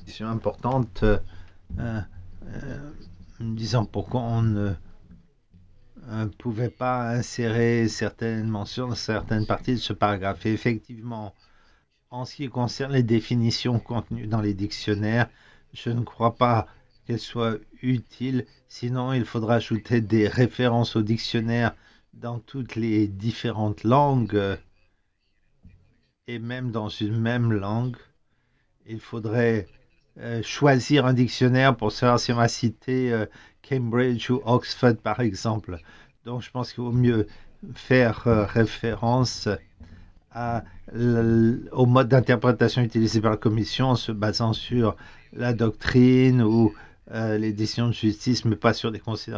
question importante, euh, me disant pourquoi on ne pouvait pas insérer certaines mentions dans certaines parties de ce paragraphe. Et effectivement, en ce qui concerne les définitions contenues dans les dictionnaires, je ne crois pas qu'elles soient utiles. Sinon, il faudra ajouter des références au dictionnaire dans toutes les différentes langues et même dans une même langue. Il faudrait choisir un dictionnaire pour savoir si on va citer Cambridge ou Oxford, par exemple. Donc, je pense qu'il vaut mieux faire référence au mode d'interprétation utilisé par la Commission en se basant sur la doctrine ou les décisions de justice, mais pas sur des considérations